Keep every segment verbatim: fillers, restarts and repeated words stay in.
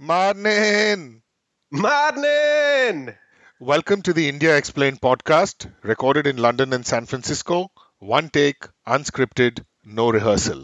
Marnin! Marnin! Welcome to the India Explained podcast, recorded in London and San Francisco. One take, unscripted, no rehearsal.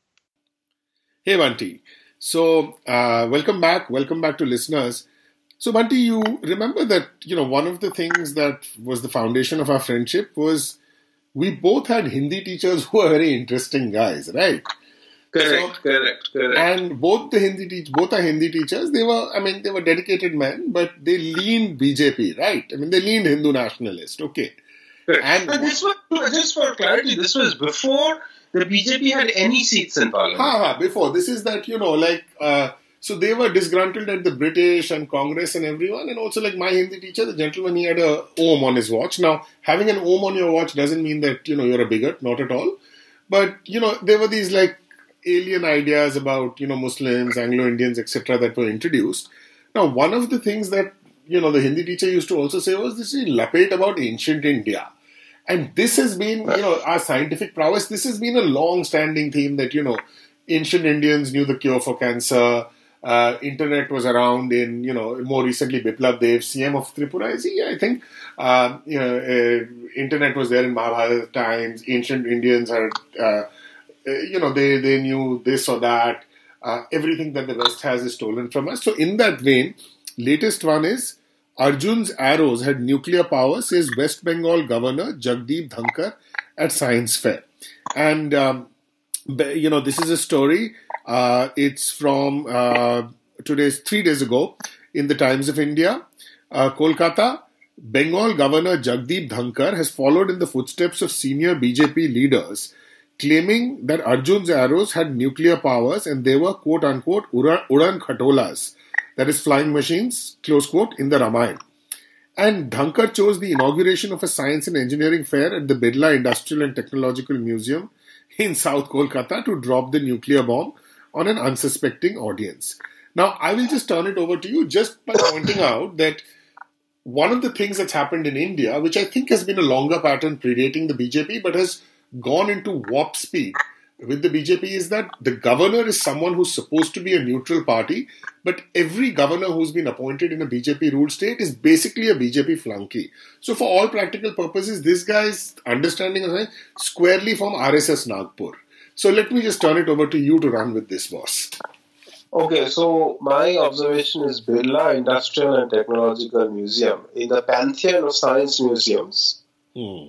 Hey Bunty. So, uh, welcome back. Welcome back to listeners. So, Bunty, you remember that, you know, one of the things that was the foundation of our friendship was we both had Hindi teachers who were very interesting guys, right? Correct, so, correct, correct. And both the Hindi teach, both are Hindi teachers. They were, I mean, they were dedicated men, but they leaned B J P, right? I mean, they leaned Hindu nationalist. Okay. Correct. And but this was, just for clarity, this was before the B J P had any seats in parliament. Ha ha, before. This is that, you know, like, uh, so they were disgruntled at the British and Congress and everyone. And also, like, my Hindi teacher, the gentleman, he had a Om on his watch. Now, having an Om on your watch doesn't mean that, you know, you're a bigot. Not at all. But, you know, there were these, like, alien ideas about, you know, Muslims, Anglo-Indians, et cetera that were introduced. Now, one of the things that, you know, the Hindi teacher used to also say was this is lapate about ancient India. And this has been, you know, our scientific prowess. This has been a long-standing theme that, you know, ancient Indians knew the cure for cancer. Uh, internet was around in, you know, more recently, Biplab Dev, C M of Tripura, is he, I think. Uh, you know, uh, internet was there in Mahabharata times. Ancient Indians had... Uh, Uh, you know, they, they knew this or that. Uh, everything that the West has is stolen from us. So in that vein, latest one is Arjun's arrows had nuclear power, says West Bengal Governor Jagdeep Dhankar at Science Fair. And, um, you know, this is a story. Uh, it's from uh, today's, three days ago in the Times of India. Uh, Kolkata, Bengal Governor Jagdeep Dhankar has followed in the footsteps of senior B J P leaders, claiming that Arjun's arrows had nuclear powers and they were quote-unquote Udan Khatolas, that is flying machines, close quote, in the Ramayana. And Dhankar chose the inauguration of a science and engineering fair at the Birla Industrial and Technological Museum in South Kolkata to drop the nuclear bomb on an unsuspecting audience. Now, I will just turn it over to you just by pointing out that one of the things that's happened in India, which I think has been a longer pattern predating the B J P, but has gone into warp speed with the B J P, is that the governor is someone who's supposed to be a neutral party, but every governor who's been appointed in a B J P-ruled state is basically a B J P flunky. So for all practical purposes, this guy's understanding of it squarely from R S S Nagpur. So let me just turn it over to you to run with this, boss. Okay, so my observation is Birla Industrial and Technological Museum in the pantheon of science museums. Hmm.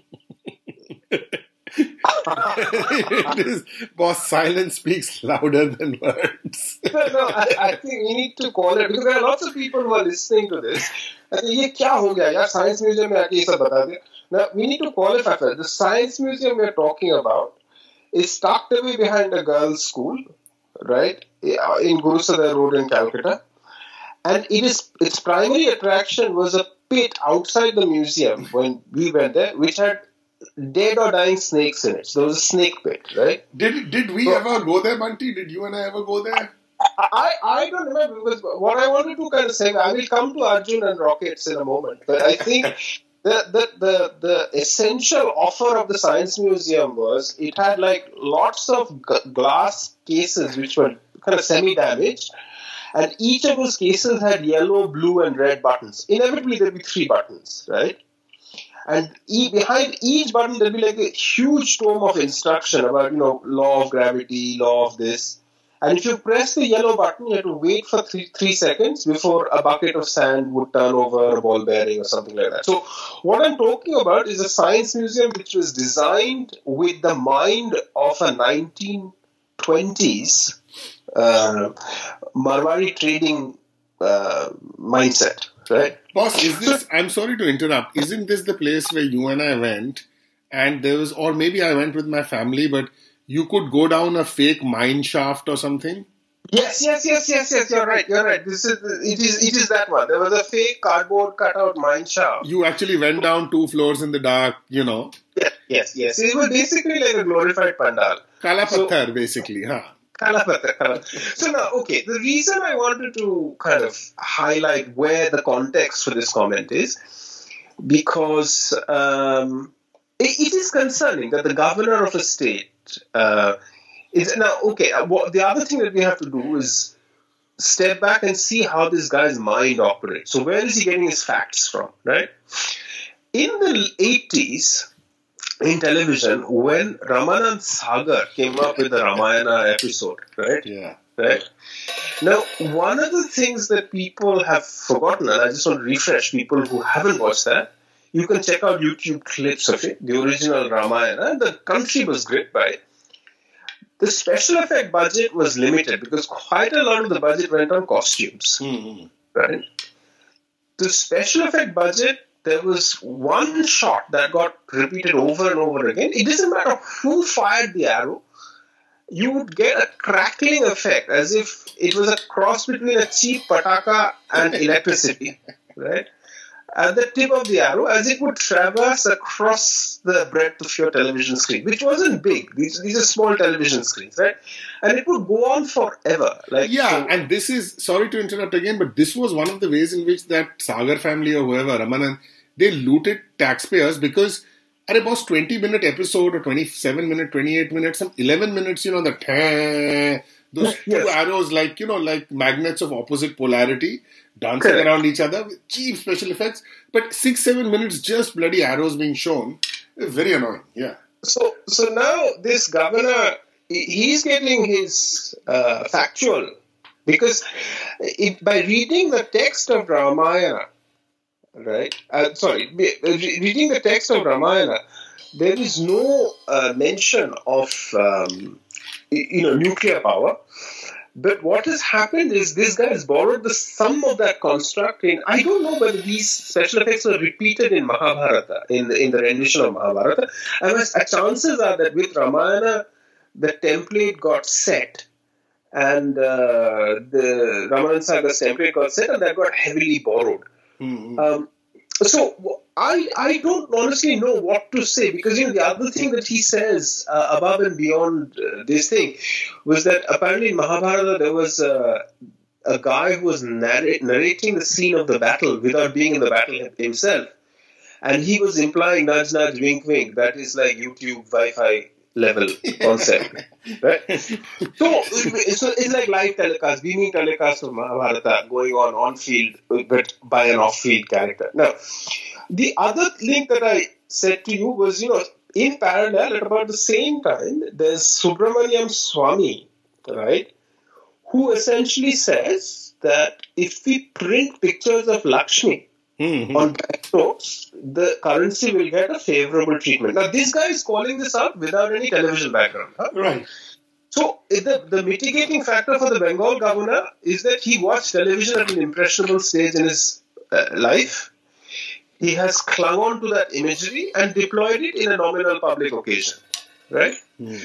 It is, boss, silence speaks louder than words. no, no I, I think we need to call it, because there are lots of people who are listening to this. I think, ye kya ho gaya? Yaar, science museum mein aake ye sab bata de. Now, we need to qualify for it. The science museum we are talking about is tucked away behind a girls' school, right, in Guru Sadar Road in Calcutta. And it is its primary attraction was a pit outside the museum when we went there, which had dead or dying snakes in it. So there was a snake pit, right? Did did we so, ever go there, Bunty? Did you and I ever go there? I, I don't remember, because what I wanted to kind of say, I will come to Arjun and rockets in a moment, but I think the, the, the, the essential offer of the Science Museum was it had like lots of g- glass cases which were kind of semi-damaged, and each of those cases had yellow, blue and red buttons. Inevitably there would be three buttons, right? And e- behind each button, there'll be like a huge tome of instruction about, you know, law of gravity, law of this. And if you press the yellow button, you have to wait for three, three seconds before a bucket of sand would turn over a ball bearing or something like that. So what I'm talking about is a science museum which was designed with the mind of a nineteen twenties uh, Marwari trading uh, mindset. Right. Boss, is this, I'm sorry to interrupt, isn't this the place where you and I went and there was, or maybe I went with my family, but you could go down a fake mine shaft or something? Yes, yes, yes, yes, yes, you're right, you're right. This is, it is, it is that one. There was a fake cardboard cutout mine shaft. You actually went down two floors in the dark, you know. Yes, yes, yes. It was basically like a glorified pandal. Kala Patthar, so, basically, huh? So now, okay, the reason I wanted to kind of highlight where the context for this comment is, because um, it, it is concerning that the governor of a state uh, is now, okay, what, the other thing that we have to do is step back and see how this guy's mind operates. So where is he getting his facts from, right? In the eighties, in television, when Ramanand Sagar came up with the Ramayana episode, right? Yeah. Right? Now, one of the things that people have forgotten, and I just want to refresh people who haven't watched that, you can check out YouTube clips of it, the original Ramayana, and the country was gripped by it. The special effect budget was limited because quite a lot of the budget went on costumes. Mm-hmm. Right? The special effect budget, there was one shot that got repeated over and over again. It doesn't matter who fired the arrow, you would get a crackling effect as if it was a cross between a cheap pataka and electricity, right? At the tip of the arrow, as it would traverse across the breadth of your television screen, which wasn't big. These, these are small television screens, right? And it would go on forever. Like yeah, so, and this is, sorry to interrupt again, but this was one of the ways in which that Sagar family or whoever, Ramanan, they looted taxpayers because at a boss twenty minute episode or twenty-seven minute, twenty-eight minutes, some eleven minutes, you know, the tah, those two Yes. arrows like, you know, like magnets of opposite polarity dancing Correct. around each other with cheap special effects. But six, seven minutes, just bloody arrows being shown. Very annoying. Yeah. So, so now this governor, he- he's getting his uh, factual because it, by reading the text of Ramayana, right? Uh, sorry, be- re- reading the text of Ramayana, there is no uh, mention of um, y- you know nuclear power. But what has happened is this guy has borrowed the sum of that construct. In I don't know whether these special effects were repeated in Mahabharata, in the, in the rendition of Mahabharata. And my- uh, chances are that with Ramayana, the template got set, and uh, the Ramanand Sagar's template got set, and that got heavily borrowed. Mm-hmm. Um, so I I don't honestly know what to say because you know the other thing that he says uh, above and beyond uh, this thing was that apparently in Mahabharata there was uh, a guy who was narrate, narrating the scene of the battle without being in the battle himself, and he was implying nudge nudge wink wink that is like YouTube Wi-Fi level concept, right? So, so it's like live telecast, beaming telecast of Mahabharata going on on field, but by an off field character. Now, the other link that I said to you was, you know, in parallel at about the same time, there's Subramaniam Swamy, right, who essentially says that if we print pictures of Lakshmi Mm-hmm. on banknotes, the currency will get a favorable treatment. Now, this guy is calling this out without any television background. Huh? Right. So, the, the mitigating factor for the Bengal governor is that he watched television at an impressionable stage in his uh, life. He has clung on to that imagery and deployed it in a nominal public occasion. Right? Mm.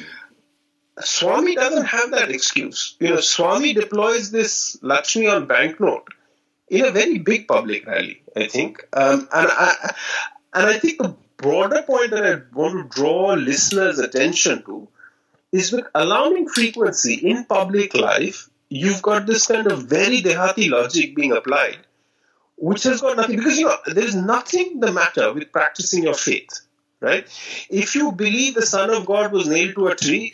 Swamy doesn't have that excuse. You know, Swamy deploys this Lakshmi on banknote in a very big public rally, I think. Um, and, I, and I think the broader point that I want to draw listeners' attention to is with alarming frequency in public life, you've got this kind of very Dehati logic being applied, which has got nothing, because, you know, there's nothing the matter with practicing your faith, right? If you believe the Son of God was nailed to a tree,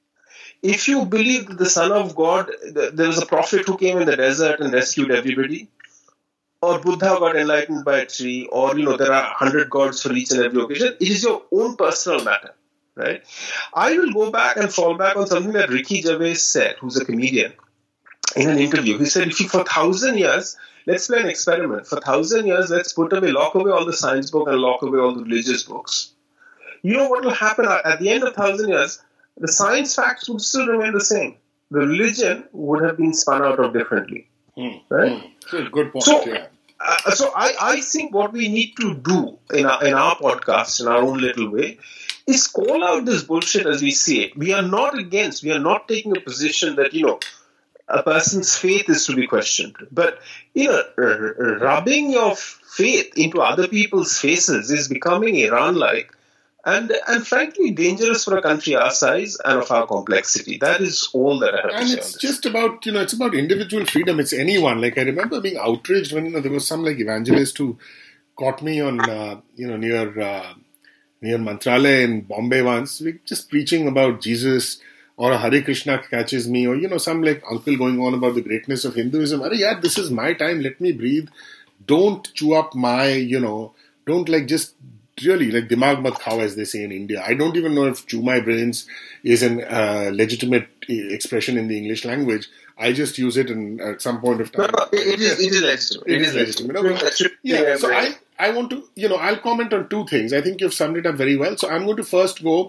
if you believe that the Son of God, there was a prophet who came in the desert and rescued everybody, or Buddha got enlightened by a tree, or, you know, there are a hundred gods for each and every occasion, it is your own personal matter, right? I will go back and fall back on something that Ricky Gervais said, who's a comedian, in an interview. He said, if you, for a thousand years, let's play an experiment. For a thousand years, let's put away, lock away all the science books and lock away all the religious books. You know what will happen at the end of a thousand years? The science facts would still remain the same. The religion would have been spun out of differently. Mm. Right? Mm. So, good point. So, yeah. uh, so I, I think what we need to do in our, in our podcast, in our own little way, is call out this bullshit as we see it. We are not against, we are not taking a position that, you know, a person's faith is to be questioned. But, you know, r- r- rubbing your faith into other people's faces is becoming Iran-like. And, and frankly, dangerous for a country our size and of our complexity. That is all that I have to And say it's on this. just about, you know, it's about individual freedom. It's anyone. Like, I remember being outraged when, you know, there was some, like, evangelist who caught me on, uh, you know, near uh, near Mantralaya in Bombay once, we just preaching about Jesus, or a Hare Krishna catches me, or, you know, some like uncle going on about the greatness of Hinduism. Arey, yeah, this is my time. Let me breathe. Don't chew up my, you know, don't like just really like dimag mat khao, as they say in India. I don't even know if chew my brains is an uh, legitimate expression in the English language. I just use it in, at some point of time. No, no, it, it is it is legitimate. It, it is legitimate. legitimate. Okay. Yeah, so I, I want to, you know, I'll comment on two things. I think you've summed it up very well. So I'm going to first go,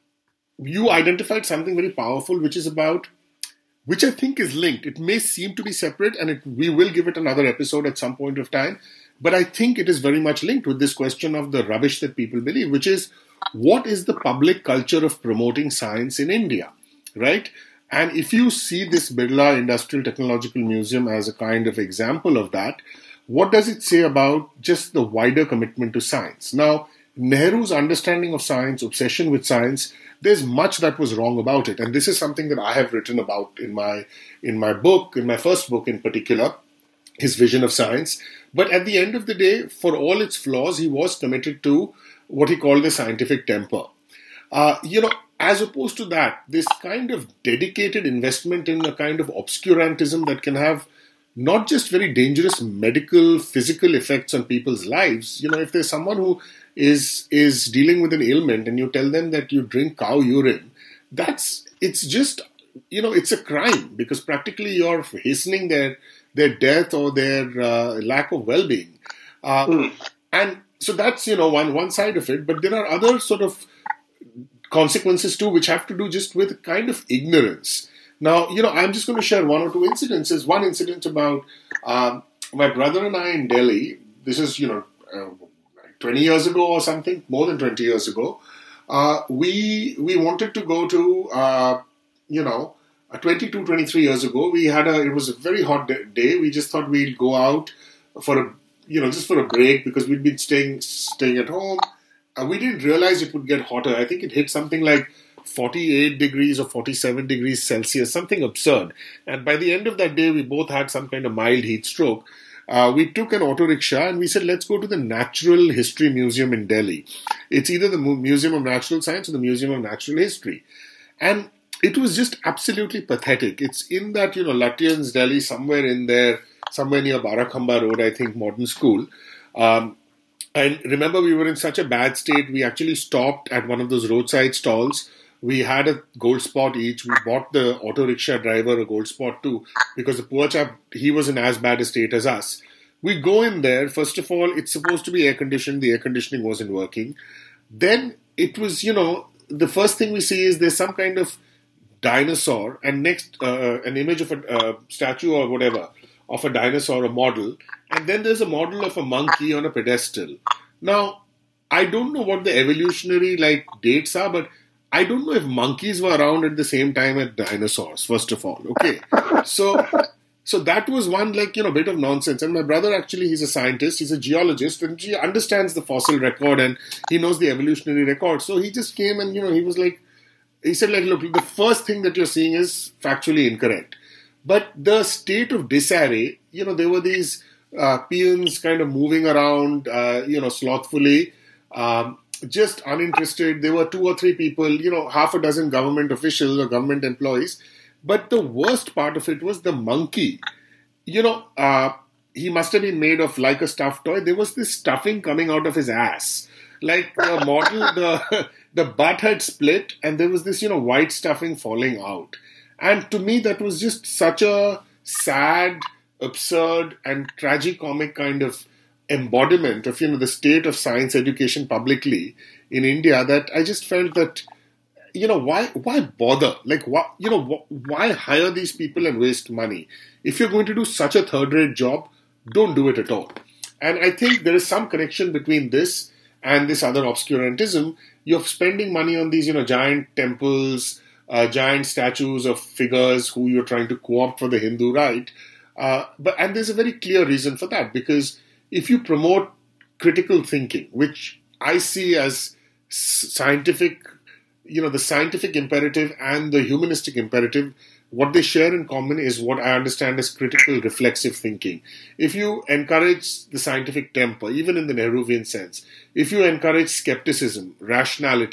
you identified something very powerful, which is about, which I think is linked. It may seem to be separate, and it, we will give it another episode at some point of time. But I think it is very much linked with this question of the rubbish that people believe, which is, what is the public culture of promoting science in India, right? And if you see this Birla Industrial Technological Museum as a kind of example of that, what does it say about just the wider commitment to science? Now, Nehru's understanding of science, obsession with science, there's much that was wrong about it. And this is something that I have written about in my in my book, in my first book in particular, his vision of science. But at the end of the day, for all its flaws, he was committed to what he called the scientific temper. Uh, you know, as opposed to that, this kind of dedicated investment in a kind of obscurantism that can have not just very dangerous medical, physical effects on people's lives. You know, if there's someone who is is dealing with an ailment and you tell them that you drink cow urine, that's, it's just, you know, it's a crime, because practically you're hastening their their death or their uh, lack of well-being. Uh, mm. And so that's, you know, one one side of it. But there are other sort of consequences too, which have to do just with kind of ignorance. Now, you know, I'm just going to share one or two incidences. One incident about uh, my brother and I in Delhi. This is, you know, uh, twenty years ago or something, more than twenty years ago. Uh, we we wanted to go to, uh, you know, uh, twenty-two, twenty-three years ago. We had a, it was a very hot day. We just thought we'd go out for a, you know, just for a break, because we'd been staying staying at home. Uh, we didn't realize it would get hotter. I think it hit something like forty-eight degrees or forty-seven degrees Celsius, something absurd. And by the end of that day, we both had some kind of mild heat stroke. Uh, we took an auto rickshaw and we said, let's go to the Natural History Museum in Delhi. It's either the Museum of Natural Science or the Museum of Natural History. And it was just absolutely pathetic. It's in that, you know, Lutyens, Delhi, somewhere in there, somewhere near Barakhamba Road, I think, modern school. Um, and remember, we were in such a bad state, we actually stopped at one of those roadside stalls. We had a gold spot each. We bought the auto rickshaw driver a gold spot too, because the poor chap, he was in as bad a state as us. We go in there. First of all, it's supposed to be air conditioned. The air conditioning wasn't working. Then it was, you know, the first thing we see is there's some kind of dinosaur, and next uh, an image of a uh, statue or whatever of a dinosaur, a model. And then there's a model of a monkey on a pedestal. Now, I don't know what the evolutionary like dates are, but I don't know if monkeys were around at the same time as dinosaurs, first of all. Okay. So so that was one, like, you know, bit of nonsense. And my brother, actually, he's a scientist, he's a geologist, and he understands the fossil record and he knows the evolutionary record. So he just came and, you know, he was like, he said, like, look, the first thing that you're seeing is factually incorrect. But the state of disarray, you know, there were these uh, peons kind of moving around, uh, you know, slothfully, um, just uninterested. There were two or three people, you know, half a dozen government officials or government employees. But the worst part of it was the monkey. You know, uh, he must have been made of like a stuffed toy. There was this stuffing coming out of his ass. Like the model, the, the butt had split and there was this, you know, white stuffing falling out. And to me, that was just such a sad, absurd and tragicomic kind of embodiment of, you know, the state of science education publicly in India, that I just felt that, you know, why why bother? Like, why, you know, why hire these people and waste money? If you're going to do such a third-rate job, don't do it at all. And I think there is some connection between this and this other obscurantism. You're spending money on these, you know, giant temples, uh, giant statues of figures who you're trying to co-opt for the Hindu right. Uh, but and there's a very clear reason for that, because if you promote critical thinking, which I see as scientific, you know, the scientific imperative and the humanistic imperative, what they share in common is what I understand as critical reflexive thinking. If you encourage the scientific temper, even in the Nehruvian sense, if you encourage skepticism, rationality,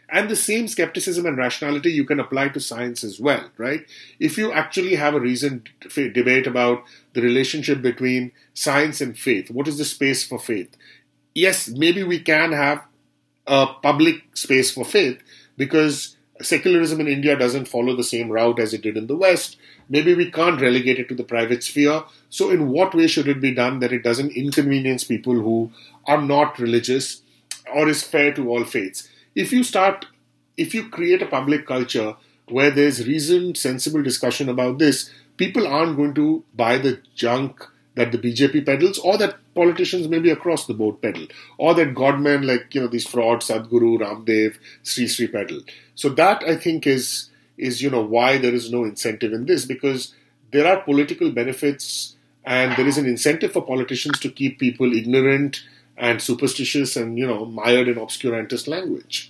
And the same skepticism and rationality you can apply to science as well, right? If you actually have a reasoned debate about the relationship between science and faith, what is the space for faith? Yes, maybe we can have a public space for faith because secularism in India doesn't follow the same route as it did in the West. Maybe we can't relegate it to the private sphere. So in what way should it be done that it doesn't inconvenience people who are not religious or is fair to all faiths? If you start, if you create a public culture where there's reasoned, sensible discussion about this, people aren't going to buy the junk that the B J P peddles, or that politicians maybe across the board peddle, or that godmen like, you know, these frauds, Sadhguru, Ramdev, Sri Sri peddle. So that, I think, is, is, you know, why there is no incentive in this, because there are political benefits and there is an incentive for politicians to keep people ignorant and superstitious and, you know, mired in obscurantist language.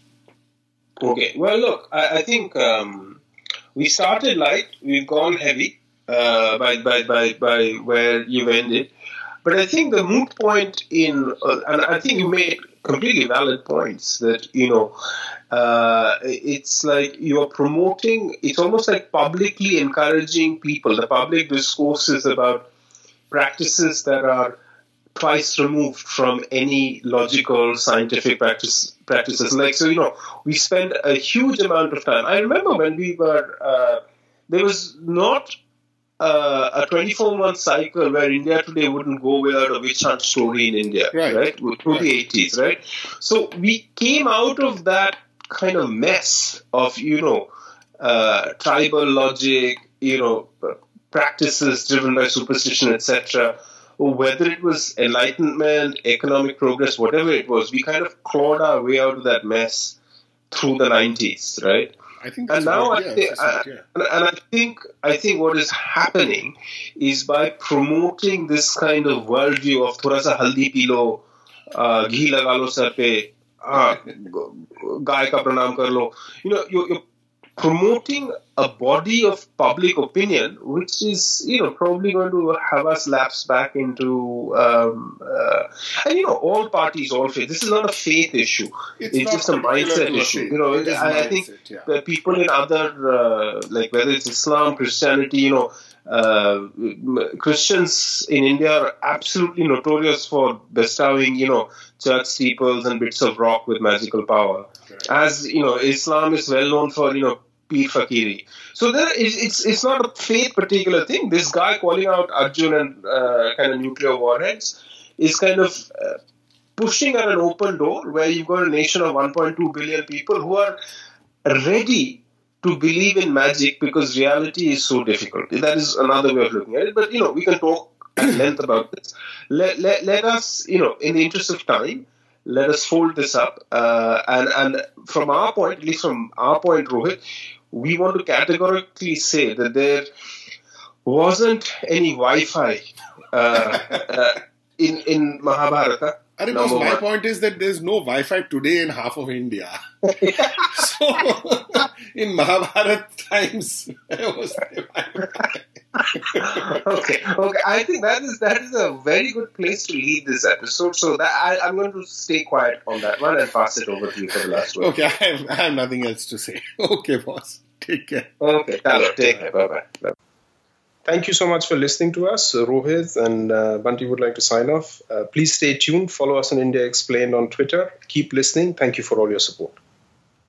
Okay. Well, look, I, I think um, we started light, we've gone heavy uh, by, by, by, by where you ended. But I think the moot point in, uh, and I think you made completely valid points that, you know, uh, it's like you're promoting, it's almost like publicly encouraging people. The public discourse is about practices that are twice removed from any logical scientific practice practices. Like, so, you know, we spend a huge amount of time. I remember when we were, uh, there was not uh, a twenty-four month cycle where India Today wouldn't go without a witch hunt story in India, right? right? Through right. the eighties, right? So we came out of that kind of mess of, you know, uh, tribal logic, you know, practices driven by superstition, et cetera, or whether it was enlightenment, economic progress, whatever it was, we kind of clawed our way out of that mess through the nineties, right? I think and now right. I yeah, think, right, yeah. and, and I think I think what is happening is by promoting this kind of worldview of थोड़ा सा हल्दी P low, घी लगा लो sir पे, गाय का प्रणाम कर लो. You know, you're, you're promoting a body of public opinion, which is, you know, probably going to have us lapse back into, um, uh, and you know, all parties, all faith. This is not a faith issue. It's, it's just a mindset issue. You know, it I, I think yeah. that people in other, uh, like whether it's Islam, Christianity, you know, uh, Christians in India are absolutely notorious for bestowing, you know, church steeples and bits of rock with magical power. Right. As, you know, Islam is well known for, you know, Peer Fakiri. So there, it's it's not a faith particular thing. This guy calling out Arjun and uh, kind of nuclear warheads is kind of uh, pushing at an open door where you've got a nation of one point two billion people who are ready to believe in magic because reality is so difficult. That is another way of looking at it. But, you know, we can talk at length about this. Let, let, let us, you know, in the interest of time, let us fold this up. Uh, and, and from our point, at least from our point, Rohit, we want to categorically say that there wasn't any Wi-Fi uh, uh, in, in Mahabharata. I think my one. point is that there's no Wi-Fi today in half of India. So, in Mahabharata times, there was Wi-Fi. okay, okay. I think that is that is a very good place to lead this episode. So that I, I'm going to stay quiet on that one and pass it over to you for the last word. Okay, I have, I have nothing else to say. Okay, boss. Take care. Okay, hello. Take care. Bye-bye. Thank you so much for listening to us. Rohit and uh, Bunty would like to sign off. Uh, please stay tuned. Follow us on India Explained on Twitter. Keep listening. Thank you for all your support.